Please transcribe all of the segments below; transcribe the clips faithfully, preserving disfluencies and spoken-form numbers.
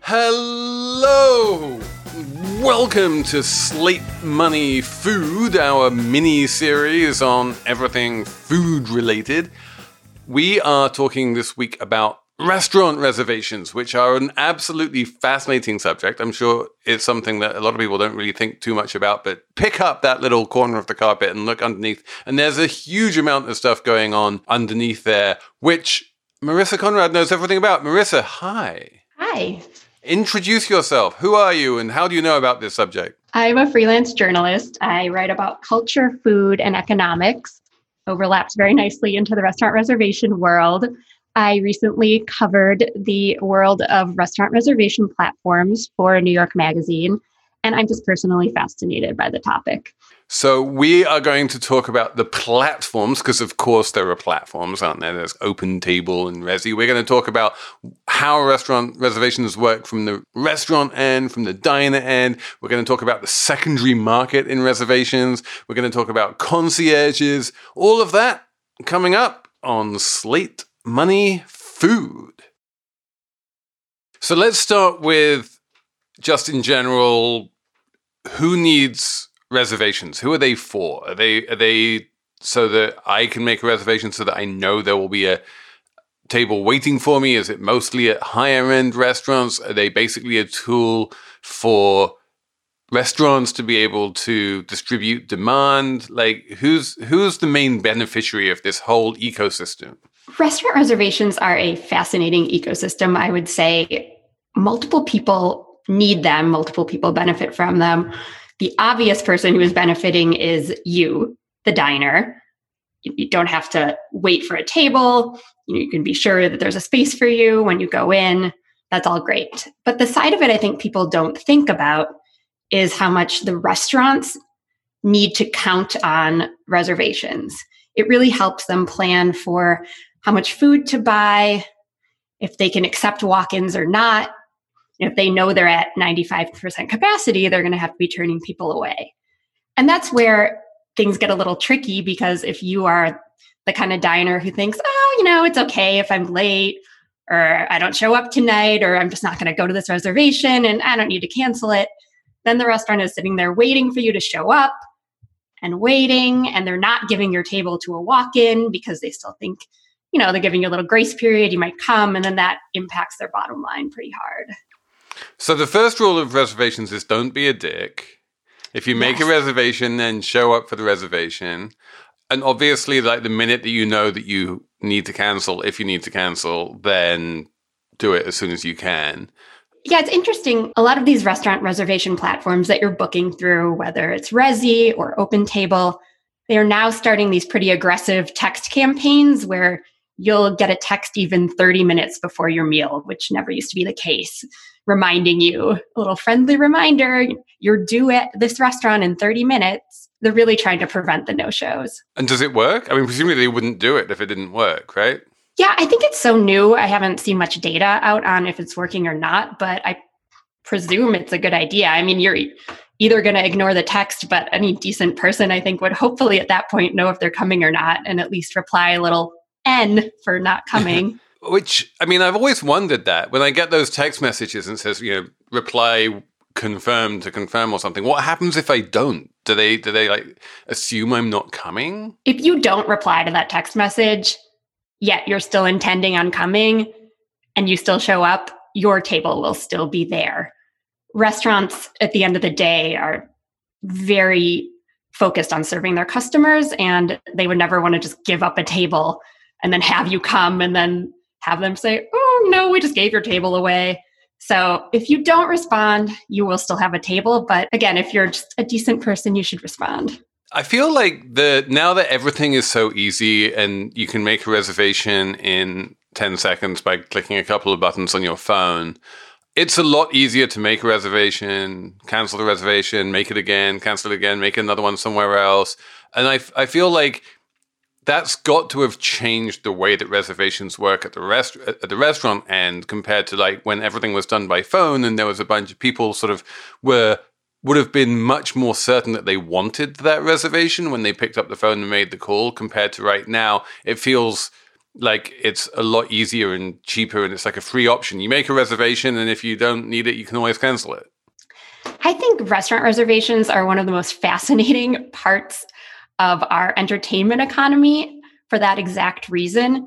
Hello! Welcome to Slate Money Food, our mini-series on everything food-related. We are talking this week about restaurant reservations, which are an absolutely fascinating subject. I'm sure it's something that a lot of people don't really think too much about, but pick up that little corner of the carpet and look underneath, and there's a huge amount of stuff going on underneath there, which Marissa Conrad knows everything about. Marissa, hi. Hi. Introduce yourself. Who are you and how do you know about this subject? I'm a freelance journalist. I write about culture, food, and economics. Overlaps very nicely into the restaurant reservation world. I recently covered the world of restaurant reservation platforms for New York Magazine, and I'm just personally fascinated by the topic. So we are going to talk about the platforms, because of course there are platforms, aren't there? There's OpenTable and Resy. We're going to talk about how restaurant reservations work from the restaurant end, from the diner end. We're going to talk about the secondary market in reservations. We're going to talk about concierges, all of that coming up on Slate Money Food. So let's start with, just in general, who needs reservations? Who are they for? Are they are they so that I can make a reservation so that I know there will be a table waiting for me? Is it mostly at higher end restaurants? Are they basically a tool for restaurants to be able to distribute demand? Like who's who's the main beneficiary of this whole ecosystem? Restaurant reservations are a fascinating ecosystem. I would say multiple people need them, multiple people benefit from them. The obvious person who is benefiting is you, the diner. You don't have to wait for a table. You can be sure that there's a space for you when you go in. That's all great. But the side of it I think people don't think about is how much the restaurants need to count on reservations. It really helps them plan for how much food to buy, if they can accept walk-ins or not. If they know they're at ninety-five percent capacity, they're going to have to be turning people away. And that's where things get a little tricky, because if you are the kind of diner who thinks, oh, you know, it's okay if I'm late, or I don't show up tonight, or I'm just not going to go to this reservation and I don't need to cancel it, then the restaurant is sitting there waiting for you to show up and waiting, and they're not giving your table to a walk-in because they still think, you know, they're giving you a little grace period, you might come, and then that impacts their bottom line pretty hard. So the first rule of reservations is don't be a dick. If you make yes. a reservation, then show up for the reservation. And obviously, like the minute that you know that you need to cancel, if you need to cancel, then do it as soon as you can. Yeah, it's interesting. A lot of these restaurant reservation platforms that you're booking through, whether it's Resy or OpenTable, they are now starting these pretty aggressive text campaigns where you'll get a text even thirty minutes before your meal, which never used to be the case, reminding you, a little friendly reminder, you're due at this restaurant in thirty minutes. They're really trying to prevent the no-shows. And does it work? I mean, presumably they wouldn't do it if it didn't work, right? Yeah, I think it's so new. I haven't seen much data out on if it's working or not, but I presume it's a good idea. I mean, you're either going to ignore the text, but any decent person, I think, would hopefully at that point know if they're coming or not, and at least reply a little N for not coming. Which, I mean, I've always wondered that when I get those text messages and it says, you know, reply confirm to confirm or something. What happens if I don't? Do they, do they like assume I'm not coming? If you don't reply to that text message, yet you're still intending on coming and you still show up, your table will still be there. Restaurants at the end of the day are very focused on serving their customers, and they would never want to just give up a table and then have you come and then have them say, oh, no, we just gave your table away. So if you don't respond, you will still have a table. But again, if you're just a decent person, you should respond. I feel like the now that everything is so easy and you can make a reservation in ten seconds by clicking a couple of buttons on your phone, it's a lot easier to make a reservation, cancel the reservation, make it again, cancel it again, make another one somewhere else. And I, I feel like that's got to have changed the way that reservations work at the rest at the restaurant end compared to like when everything was done by phone and there was a bunch of people sort of were would have been much more certain that they wanted that reservation when they picked up the phone and made the call compared to right now. It feels like it's a lot easier and cheaper and it's like a free option. You make a reservation and if you don't need it, you can always cancel it. I think restaurant reservations are one of the most fascinating parts of our entertainment economy for that exact reason.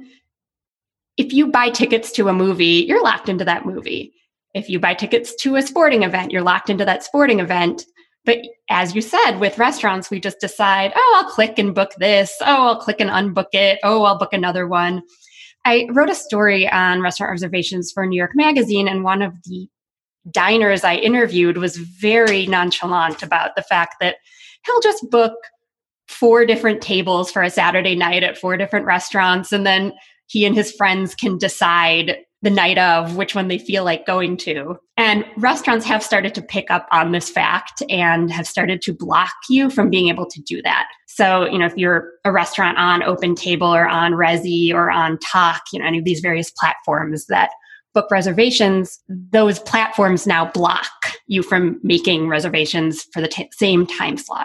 If you buy tickets to a movie, you're locked into that movie. If you buy tickets to a sporting event, you're locked into that sporting event. But as you said, with restaurants, we just decide, oh, I'll click and book this. Oh, I'll click and unbook it. Oh, I'll book another one. I wrote a story on restaurant reservations for New York Magazine, and one of the diners I interviewed was very nonchalant about the fact that he'll just book four different tables for a Saturday night at four different restaurants, and then he and his friends can decide the night of which one they feel like going to. And restaurants have started to pick up on this fact and have started to block you from being able to do that. So, you know, if you're a restaurant on OpenTable or on Resy or on Tock, you know, any of these various platforms that book reservations, those platforms now block you from making reservations for the t- same time slot.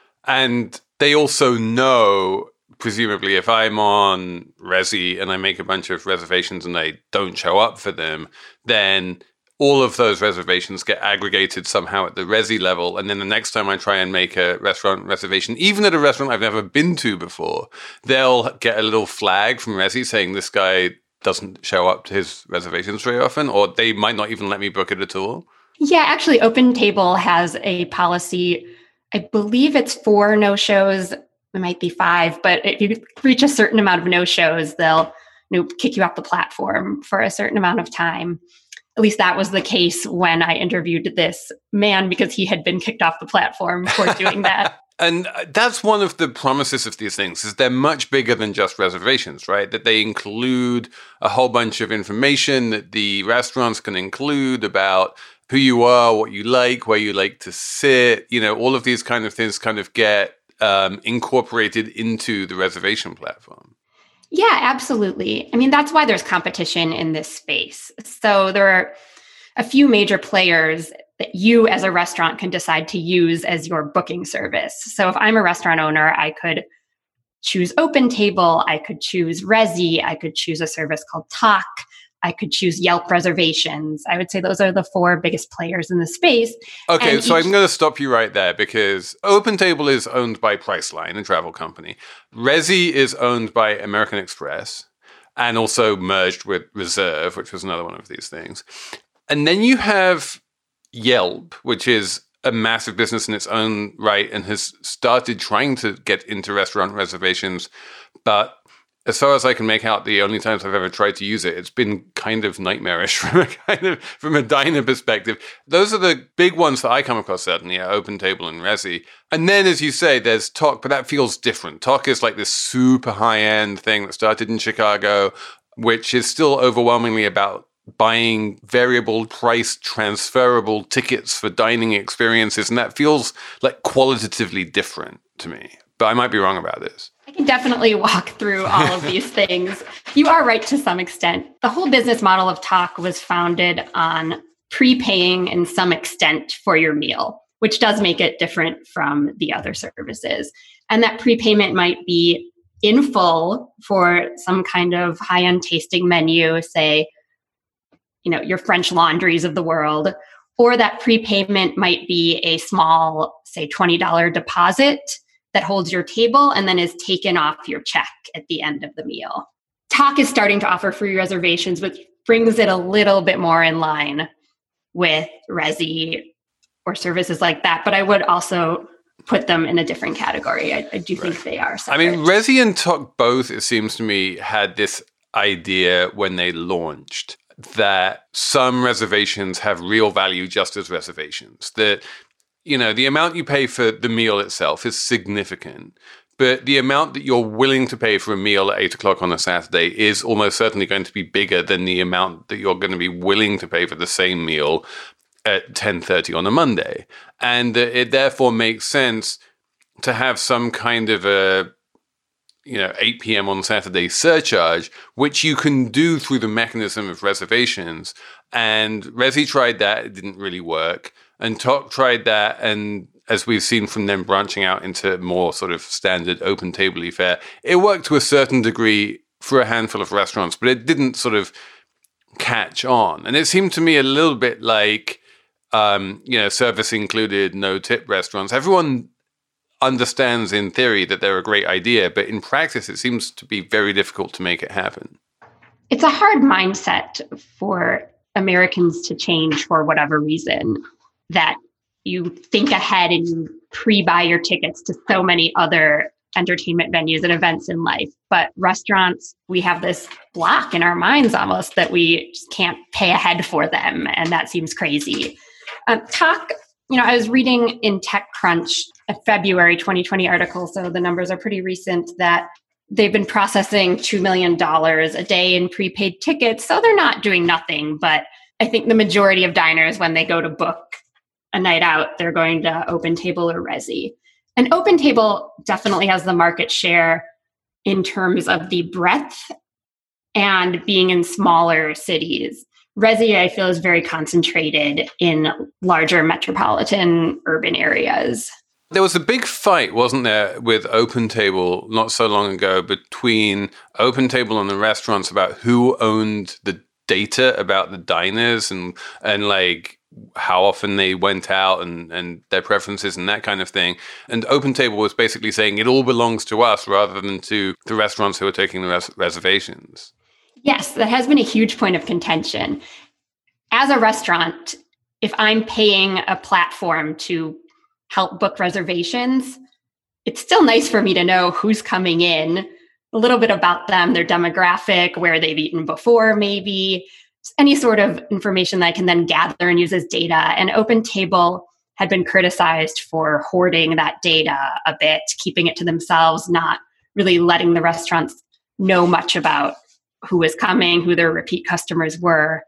And they also know, presumably, if I'm on Resy and I make a bunch of reservations and they don't show up for them, then all of those reservations get aggregated somehow at the Resy level. And then the next time I try and make a restaurant reservation, even at a restaurant I've never been to before, they'll get a little flag from Resy saying this guy doesn't show up to his reservations very often, or they might not even let me book it at all. Yeah, actually, OpenTable has a policy. I believe it's four no-shows. It might be five, but if you reach a certain amount of no-shows, they'll you know, kick you off the platform for a certain amount of time. At least that was the case when I interviewed this man, because he had been kicked off the platform for doing that. And that's one of the promises of these things, is they're much bigger than just reservations, right? That they include a whole bunch of information that the restaurants can include about who you are, what you like, where you like to sit. You know, all of these kind of things kind of get um, incorporated into the reservation platform. Yeah, absolutely. I mean, that's why there's competition in this space. So there are a few major players that you as a restaurant can decide to use as your booking service. So if I'm a restaurant owner, I could choose OpenTable, I could choose Resy, I could choose a service called Tock, I could choose Yelp reservations. I would say those are the four biggest players in the space. Okay, and so each- I'm going to stop you right there, because OpenTable is owned by Priceline, a travel company. Resy is owned by American Express and also merged with Reserve, which was another one of these things. And then you have Yelp, which is a massive business in its own right and has started trying to get into restaurant reservations. But as far as I can make out, the only times I've ever tried to use it, it's been kind of nightmarish from a kind of from a diner perspective. Those are the big ones that I come across, certainly, yeah, OpenTable and Resy. And then, as you say, there's Tock, but that feels different. Tock is like this super high-end thing that started in Chicago, which is still overwhelmingly about buying variable price transferable tickets for dining experiences. And that feels like qualitatively different to me. But I might be wrong about this. I can definitely walk through all of these things. You are right to some extent. The whole business model of Tock was founded on prepaying in some extent for your meal, which does make it different from the other services. And that prepayment might be in full for some kind of high-end tasting menu, say, you know, your French Laundries of the world, or that prepayment might be a small, say, twenty dollars deposit that holds your table and then is taken off your check at the end of the meal. Tock is starting to offer free reservations, which brings it a little bit more in line with Resy or services like that. But I would also put them in a different category. I, I do right. think they are separate. I mean, Resy and Tock both, it seems to me, had this idea when they launched that some reservations have real value just as reservations. That, you know, the amount you pay for the meal itself is significant, but the amount that you're willing to pay for a meal at eight o'clock on a Saturday is almost certainly going to be bigger than the amount that you're going to be willing to pay for the same meal at ten thirty on a Monday. And it therefore makes sense to have some kind of a, you know, eight p.m. on Saturday surcharge, which you can do through the mechanism of reservations. And Resy tried that. It didn't really work. And Tock tried that. And as we've seen from them branching out into more sort of standard OpenTable fare, it worked to a certain degree for a handful of restaurants, but it didn't sort of catch on. And it seemed to me a little bit like, um, you know, service included, no tip restaurants. Everyone understands in theory that they're a great idea, but in practice, it seems to be very difficult to make it happen. It's a hard mindset for Americans to change for whatever reason, that you think ahead and you pre-buy your tickets to so many other entertainment venues and events in life. But restaurants, we have this block in our minds almost that we just can't pay ahead for them. And that seems crazy. Um, talk, you know, I was reading in TechCrunch a February twenty twenty article, so the numbers are pretty recent, that they've been processing two million dollars a day in prepaid tickets. So they're not doing nothing. But I think the majority of diners, when they go to book a night out, they're going to OpenTable or Resy. And OpenTable definitely has the market share in terms of the breadth and being in smaller cities. Resy, I feel, is very concentrated in larger metropolitan urban areas. There was a big fight, wasn't there, with OpenTable not so long ago between OpenTable and the restaurants about who owned the data about the diners and and like how often they went out and, and their preferences and that kind of thing. And OpenTable was basically saying it all belongs to us rather than to the restaurants who are taking the res- reservations. Yes, that has been a huge point of contention. As a restaurant, if I'm paying a platform to help book reservations, it's still nice for me to know who's coming in, a little bit about them, their demographic, where they've eaten before, maybe any sort of information that I can then gather and use as data. And OpenTable had been criticized for hoarding that data a bit, keeping it to themselves, not really letting the restaurants know much about who was coming, who their repeat customers were.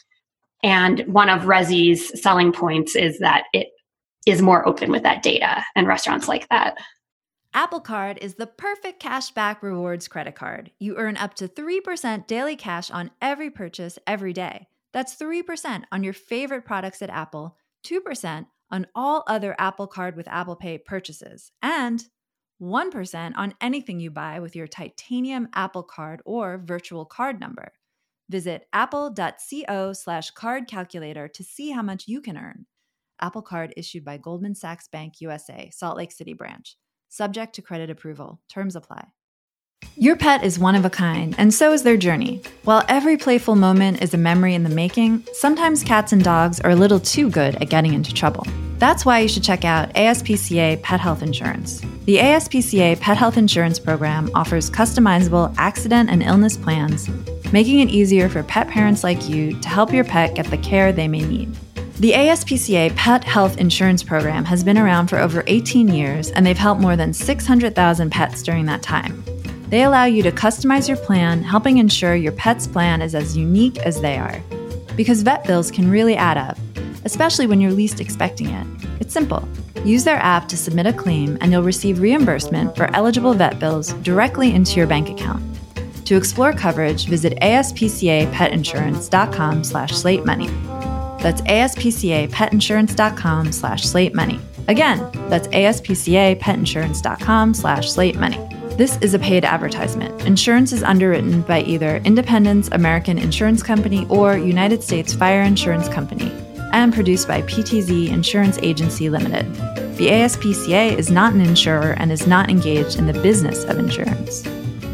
And one of Resy's selling points is that it is more open with that data, and restaurants like that. Apple Card is the perfect cashback rewards credit card. You earn up to three percent daily cash on every purchase every day. That's three percent on your favorite products at Apple, two percent on all other Apple Card with Apple Pay purchases, and one percent on anything you buy with your titanium Apple Card or virtual card number. Visit apple.co slash card calculator to see how much you can earn. Apple Card issued by Goldman Sachs Bank U S A, Salt Lake City branch. Subject to credit approval. Terms apply. Your pet is one of a kind, and so is their journey. While every playful moment is a memory in the making, sometimes cats and dogs are a little too good at getting into trouble. That's why you should check out A S P C A Pet Health Insurance. The A S P C A Pet Health Insurance Program offers customizable accident and illness plans, making it easier for pet parents like you to help your pet get the care they may need. The A S P C A Pet Health Insurance Program has been around for over eighteen years, and they've helped more than six hundred thousand pets during that time. They allow you to customize your plan, helping ensure your pet's plan is as unique as they are. Because vet bills can really add up, especially when you're least expecting it. It's simple. Use their app to submit a claim, and you'll receive reimbursement for eligible vet bills directly into your bank account. To explore coverage, visit aspcapetinsurance.com slash slate money. That's aspcapetinsurance.com slash slate money. Again, that's aspcapetinsurance.com slash slate money. This is a paid advertisement. Insurance is underwritten by either Independence American Insurance Company or United States Fire Insurance Company and produced by P T Z Insurance Agency Limited. The A S P C A is not an insurer and is not engaged in the business of insurance.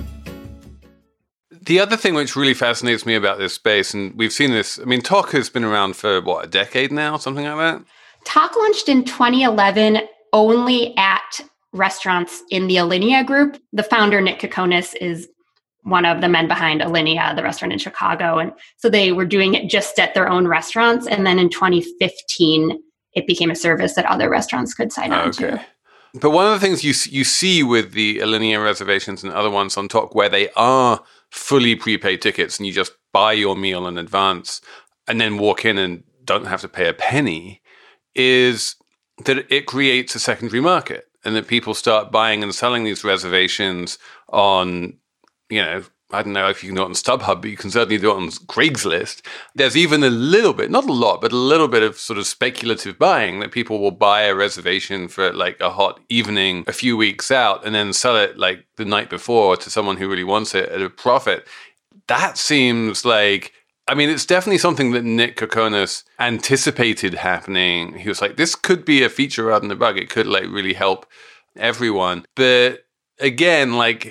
The other thing which really fascinates me about this space, and we've seen this, I mean, Tock has been around for, what, a decade now, something like that? Tock launched in twenty eleven only at restaurants in the Alinea group. The founder, Nick Kokonis, is one of the men behind Alinea, the restaurant in Chicago. And so they were doing it just at their own restaurants. And then in twenty fifteen, it became a service that other restaurants could sign on okay. to. But one of the things you you see with the Alinea reservations and other ones on Tock where they are fully prepaid tickets and you just buy your meal in advance and then walk in and don't have to pay a penny is that it creates a secondary market and that people start buying and selling these reservations on, you know, I don't know if you can do it on StubHub, but you can certainly do it on Craigslist. There's even a little bit, not a lot, but a little bit of sort of speculative buying that people will buy a reservation for like a hot evening a few weeks out and then sell it like the night before to someone who really wants it at a profit. That seems like, I mean, it's definitely something that Nick Kokonas anticipated happening. He was like, this could be a feature rather than a bug. It could like really help everyone. But again, like,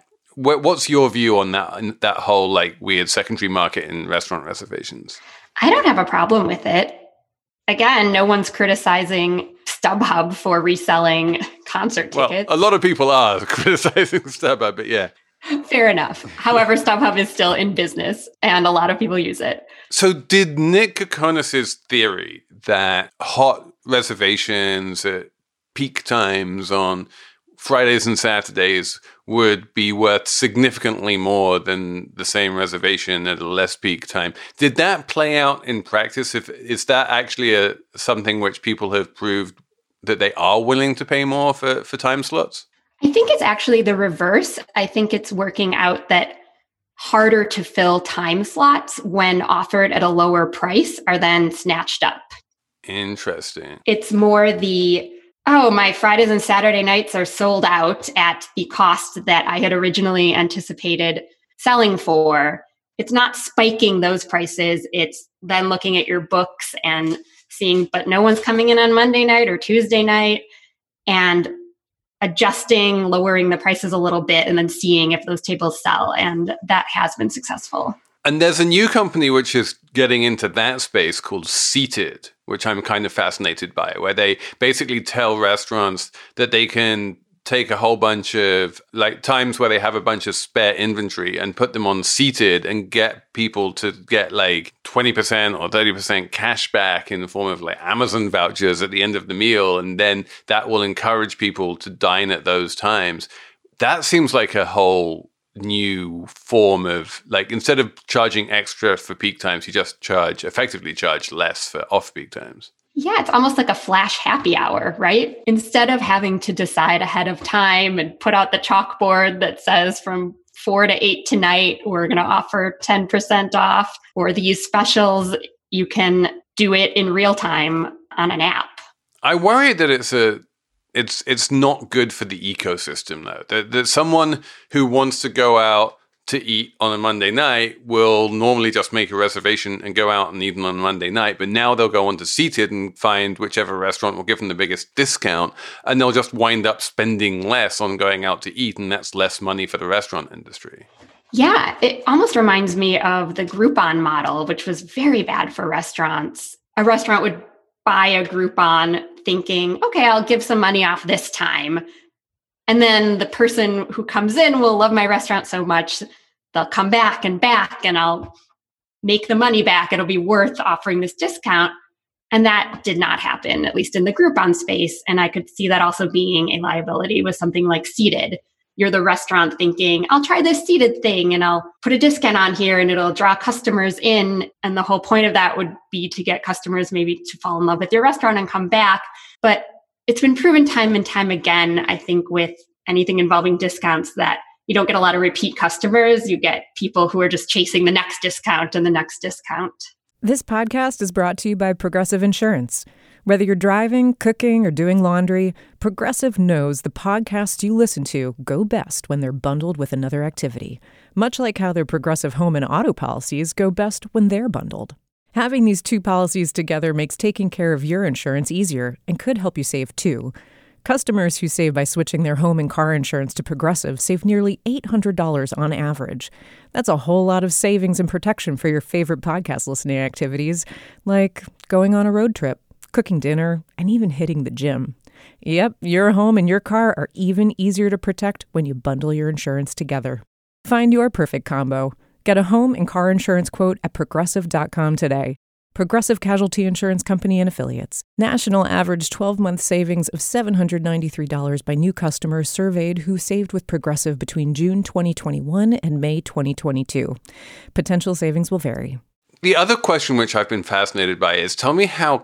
what's your view on that, that whole like weird secondary market in restaurant reservations? I don't have a problem with it. Again, no one's criticizing StubHub for reselling concert tickets. Well, a lot of people are criticizing StubHub, but yeah. Fair enough. However, StubHub is still in business and a lot of people use it. So did Nick Kokonas' theory that hot reservations at peak times on Fridays and Saturdays would be worth significantly more than the same reservation at a less peak time, did that play out in practice? If is that actually a something which people have proved that they are willing to pay more for, for time slots? I think it's actually the reverse. I think it's working out that harder to fill time slots when offered at a lower price are then snatched up. Interesting. It's more the, oh, my Fridays and Saturday nights are sold out at the cost that I had originally anticipated selling for. It's not spiking those prices. It's then looking at your books and seeing, but no one's coming in on Monday night or Tuesday night, and adjusting, lowering the prices a little bit, and then seeing if those tables sell. And that has been successful. And there's a new company which is getting into that space called Seated, which I'm kind of fascinated by, where they basically tell restaurants that they can take a whole bunch of like times where they have a bunch of spare inventory and put them on Seated and get people to get like twenty percent or thirty percent cash back in the form of like Amazon vouchers at the end of the meal. And then that will encourage people to dine at those times. That seems like a whole new form of like, instead of charging extra for peak times, you just charge, effectively charge less for off-peak times. Yeah, it's almost like a flash happy hour, right? Instead of having to decide ahead of time and put out the chalkboard that says from four to eight tonight, we're going to offer ten percent off, or these specials, you can do it in real time on an app. I worry that it's a it's it's not good for the ecosystem, though. That, that someone who wants to go out to eat on a Monday night will normally just make a reservation and go out and eat on a Monday night. But now they'll go on to Seated and find whichever restaurant will give them the biggest discount. And they'll just wind up spending less on going out to eat. And that's less money for the restaurant industry. Yeah, it almost reminds me of the Groupon model, which was very bad for restaurants. A restaurant would buy a Groupon thinking, okay, I'll give some money off this time. And then the person who comes in will love my restaurant so much, they'll come back and back, and I'll make the money back. It'll be worth offering this discount. And that did not happen, at least in the Groupon space. And I could see that also being a liability with something like Seated. You're the restaurant thinking, I'll try this Seated thing and I'll put a discount on here and it'll draw customers in. And the whole point of that would be to get customers maybe to fall in love with your restaurant and come back. But it's been proven time and time again, I think, with anything involving discounts, that you don't get a lot of repeat customers. You get people who are just chasing the next discount and the next discount. This podcast is brought to you by Progressive Insurance. Whether you're driving, cooking, or doing laundry, Progressive knows the podcasts you listen to go best when they're bundled with another activity, much like how their Progressive home and auto policies go best when they're bundled. Having these two policies together makes taking care of your insurance easier and could help you save too. Customers who save by switching their home and car insurance to Progressive save nearly eight hundred dollars on average. That's a whole lot of savings and protection for your favorite podcast listening activities, like going on a road trip, cooking dinner, and even hitting the gym. Yep, your home and your car are even easier to protect when you bundle your insurance together. Find your perfect combo. Get a home and car insurance quote at progressive dot com today. Progressive Casualty Insurance Company and Affiliates. National average twelve-month savings of seven hundred ninety-three dollars by new customers surveyed who saved with Progressive between June twenty twenty-one and May twenty twenty-two. Potential savings will vary. The other question which I've been fascinated by is, tell me how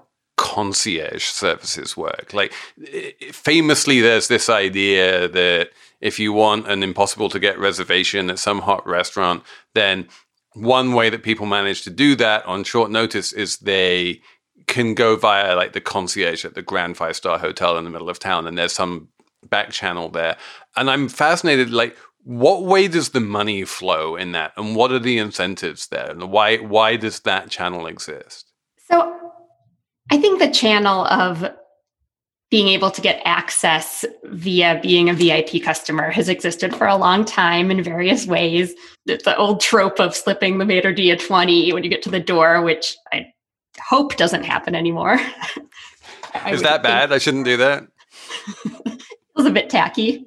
concierge services work? Like, famously, there's this idea that if you want an impossible to get reservation at some hot restaurant, then one way that people manage to do that on short notice is they can go via like the concierge at the Grand Five Star Hotel in the middle of town, and there's some back channel there. And I'm fascinated, like, what way does the money flow in that, and what are the incentives there, and why why does that channel exist? So I think the channel of being able to get access via being a V I P customer has existed for a long time in various ways. It's the old trope of slipping the maitre d' a twenty when you get to the door, which I hope doesn't happen anymore. Is that bad? I shouldn't do that. It was a bit tacky.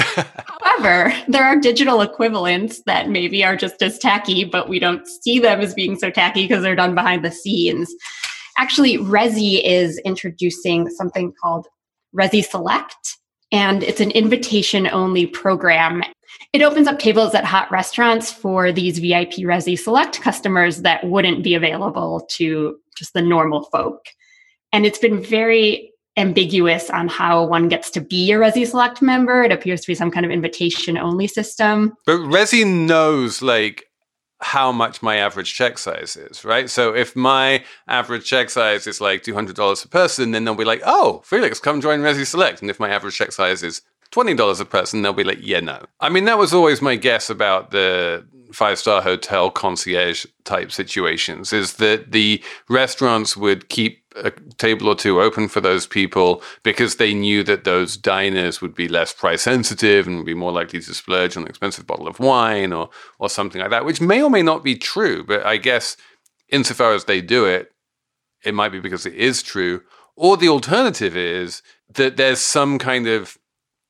However, there are digital equivalents that maybe are just as tacky, but we don't see them as being so tacky because they're done behind the scenes. Actually, Resy is introducing something called Resy Select, and it's an invitation-only program. It opens up tables at hot restaurants for these V I P Resy Select customers that wouldn't be available to just the normal folk. And it's been very ambiguous on how one gets to be a Resy Select member. It appears to be some kind of invitation-only system. But Resy knows, like, how much my average check size is, right? So if my average check size is like two hundred dollars a person, then they'll be like, oh, Felix, come join Resy Select. And if my average check size is twenty dollars a person, they'll be like, yeah, no. I mean, that was always my guess about the five-star hotel concierge type situations, is that the restaurants would keep a table or two open for those people because they knew that those diners would be less price sensitive and would be more likely to splurge on an expensive bottle of wine or or something like that, which may or may not be true. But I guess insofar as they do it, it might be because it is true. Or the alternative is that there's some kind of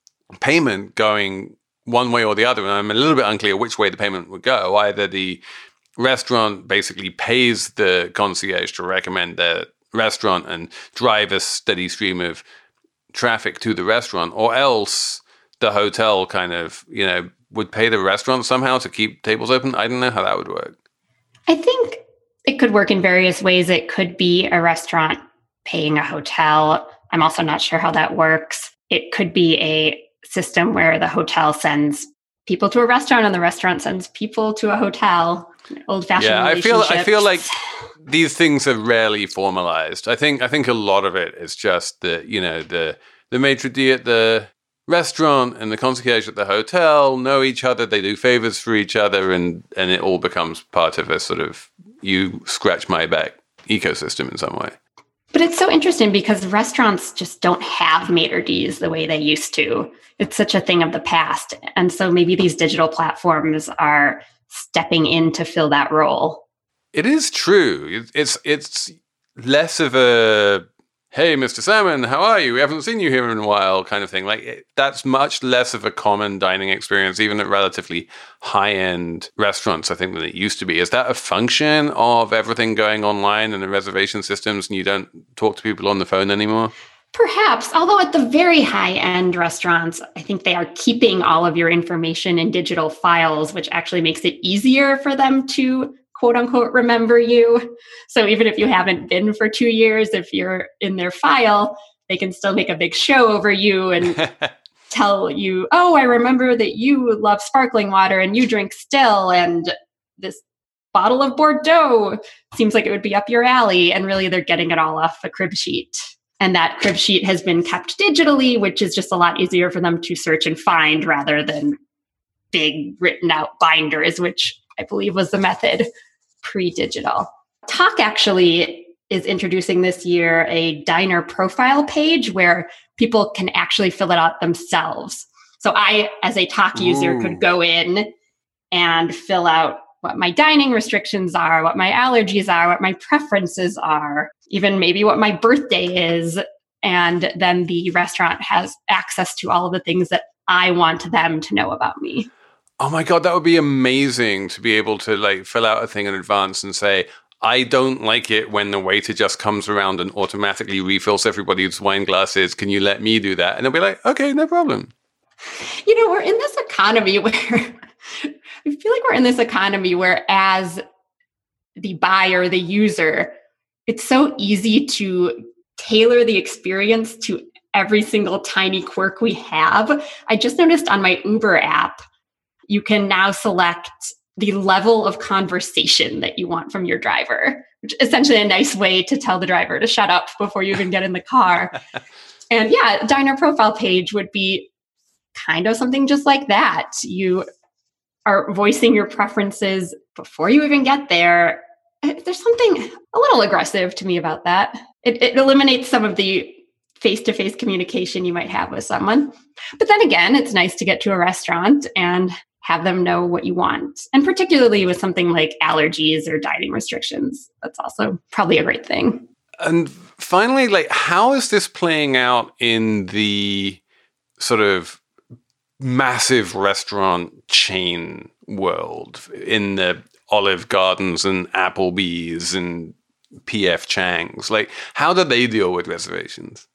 payment going one way or the other. And I'm a little bit unclear which way the payment would go. Either the restaurant basically pays the concierge to recommend their restaurant and drive a steady stream of traffic to the restaurant, or else the hotel kind of, you know, would pay the restaurant somehow to keep tables open. I don't know how that would work. I think it could work in various ways. It could be a restaurant paying a hotel. I'm also not sure how that works. It could be a system where the hotel sends people to a restaurant and the restaurant sends people to a hotel. Old-fashioned yeah, I feel relationships. I feel like these things are rarely formalized. I think I think a lot of it is just the, you know, the the maitre d' at the restaurant and the concierge at the hotel know each other. They do favors for each other, and and it all becomes part of a sort of you scratch my back ecosystem in some way. But it's so interesting because restaurants just don't have maitre d's the way they used to. It's such a thing of the past. And so maybe these digital platforms are stepping in to fill that role. It is true. It's it's less of a, hey, Mister Salmon, how are you? We haven't seen you here in a while kind of thing. Like it, that's much less of a common dining experience, even at relatively high-end restaurants, I think, than it used to be. Is that a function of everything going online and the reservation systems, and you don't talk to people on the phone anymore? Perhaps, although at the very high-end restaurants, I think they are keeping all of your information in digital files, which actually makes it easier for them to quote unquote remember you. So even if you haven't been for two years, if you're in their file, they can still make a big show over you and tell you, oh, I remember that you love sparkling water and you drink still, and this bottle of Bordeaux seems like it would be up your alley. And really they're getting it all off a crib sheet. And that crib sheet has been kept digitally, which is just a lot easier for them to search and find rather than big written out binders, which I believe was the method pre-digital. Tock actually is introducing this year a diner profile page where people can actually fill it out themselves. So I, as a Tock user, Ooh. could go in and fill out what my dining restrictions are, what my allergies are, what my preferences are, even maybe what my birthday is. And then the restaurant has access to all of the things that I want them to know about me. Oh my God, that would be amazing to be able to like fill out a thing in advance and say, I don't like it when the waiter just comes around and automatically refills everybody's wine glasses. Can you let me do that? And they'll be like, okay, no problem. You know, we're in this economy where I feel like we're in this economy where as the buyer, the user, it's so easy to tailor the experience to every single tiny quirk we have. I just noticed on my Uber app, you can now select the level of conversation that you want from your driver, which is essentially a nice way to tell the driver to shut up before you even get in the car. And yeah, diner profile page would be kind of something just like that. You are voicing your preferences before you even get there. There's something a little aggressive to me about that. It, it eliminates some of the face-to-face communication you might have with someone. But then again, it's nice to get to a restaurant and have them know what you want. And particularly with something like allergies or dining restrictions, that's also probably a great thing. And finally, like, how is this playing out in the sort of massive restaurant chain world, in the Olive Gardens and Applebee's and P F Chang's? Like, how do they deal with reservations?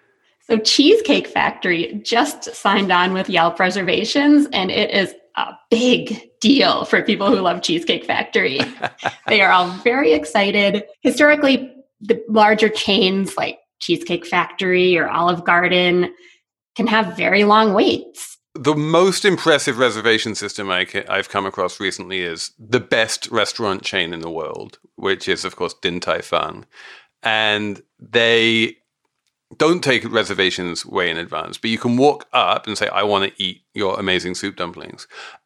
So Cheesecake Factory just signed on with Yelp reservations, and it is a big deal for people who love Cheesecake Factory. They are all very excited. Historically, the larger chains like Cheesecake Factory or Olive Garden can have very long waits. The most impressive reservation system I can, I've come across recently is the best restaurant chain in the world, which is, of course, Din Tai Fung. And they don't take reservations way in advance, but you can walk up and say, I want to eat your amazing soup dumplings.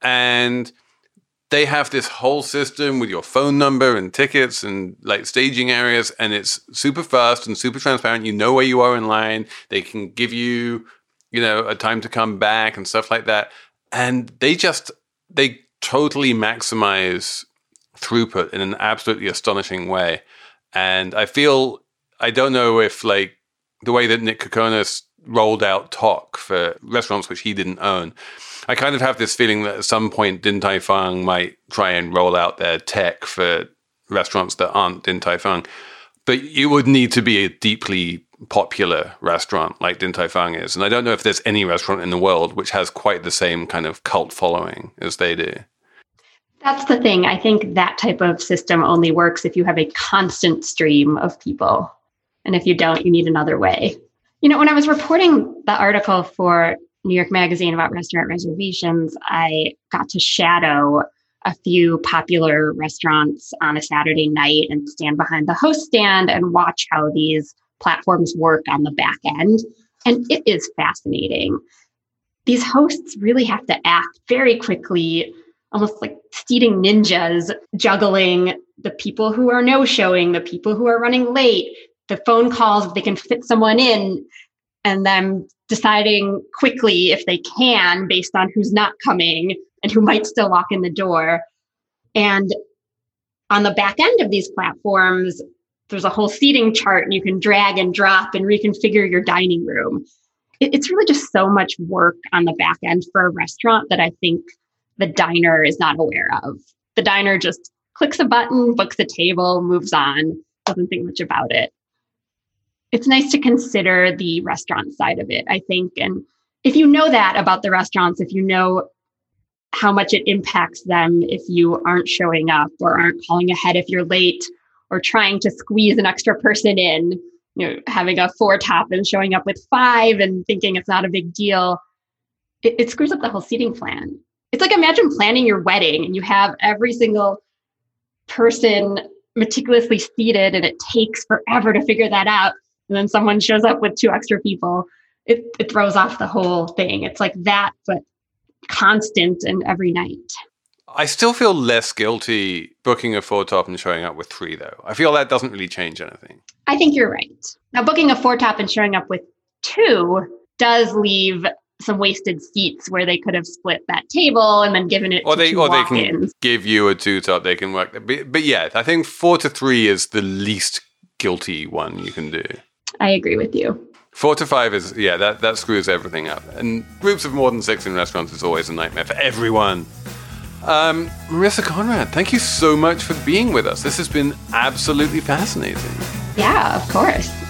And they have this whole system with your phone number and tickets and like staging areas. And it's super fast and super transparent. You know where you are in line. They can give you, you know, a time to come back and stuff like that. And they just, they totally maximize throughput in an absolutely astonishing way. And I feel, I don't know if like, the way that Nick Kokonas rolled out Tock for restaurants which he didn't own, I kind of have this feeling that at some point Din Tai Fung might try and roll out their tech for restaurants that aren't Din Tai Fung. But you would need to be a deeply popular restaurant like Din Tai Fung is. And I don't know if there's any restaurant in the world which has quite the same kind of cult following as they do. That's the thing. I think that type of system only works if you have a constant stream of people. And if you don't, you need another way. You know, when I was reporting the article for New York Magazine about restaurant reservations, I got to shadow a few popular restaurants on a Saturday night and stand behind the host stand and watch how these platforms work on the back end. And it is fascinating. These hosts really have to act very quickly, almost like seating ninjas, juggling the people who are no-showing, the people who are running late, the phone calls, if they can fit someone in, and then deciding quickly if they can based on who's not coming and who might still walk in the door. And on the back end of these platforms, there's a whole seating chart and you can drag and drop and reconfigure your dining room. It's really just so much work on the back end for a restaurant that I think the diner is not aware of. The diner just clicks a button, books a table, moves on, doesn't think much about it. It's nice to consider the restaurant side of it, I think. And if you know that about the restaurants, if you know how much it impacts them if you aren't showing up or aren't calling ahead if you're late or trying to squeeze an extra person in, you know, having a four top and showing up with five and thinking it's not a big deal, it, it screws up the whole seating plan. It's like, imagine planning your wedding and you have every single person meticulously seated and it takes forever to figure that out. And then someone shows up with two extra people. It, it throws off the whole thing. It's like that, but constant and every night. I still feel less guilty booking a four top and showing up with three, though. I feel that doesn't really change anything. I think you're right. Now, booking a four top and showing up with two does leave some wasted seats where they could have split that table and then given it or to they two or walk-ins. They can give you a two top. They can work. But, but yeah, I think four to three is the least guilty one you can do. I agree with you. Four to five is, yeah, that, that screws everything up. And groups of more than six in restaurants is always a nightmare for everyone. Um, Marissa Conrad, thank you so much for being with us. This has been absolutely fascinating. Yeah, of course.